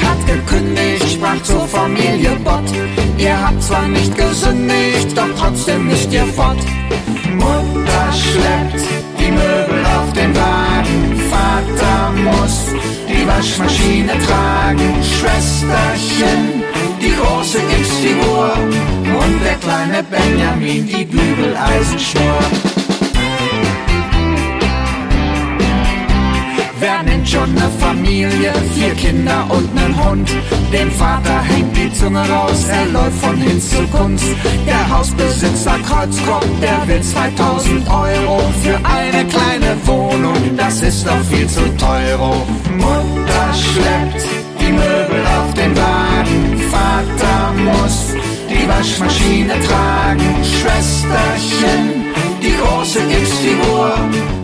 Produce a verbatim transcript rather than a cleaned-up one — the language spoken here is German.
hat gekündigt, sprach zur Familie Bott. Ihr habt zwar nicht gesündigt, doch trotzdem müsst ihr fort. Mutter schleppt die Möbel auf den Wagen, Vater muss die Waschmaschine tragen. Schwesterchen, die große Gipsfigur und der kleine Benjamin, die Bügeleisenschnur. Wer nennt schon ne Familie? Vier Kinder und nen Hund. Dem Vater hängt die Zunge raus, er läuft von Hinz zu Kunst. Der Hausbesitzer Kreuzkopf, der will zweitausend Euro für eine kleine Wohnung, das ist doch viel zu teuro. Mutter schleppt die Möbel auf den Wagen, Vater muss die Waschmaschine tragen. Schwesterchen, die große Gipsfigur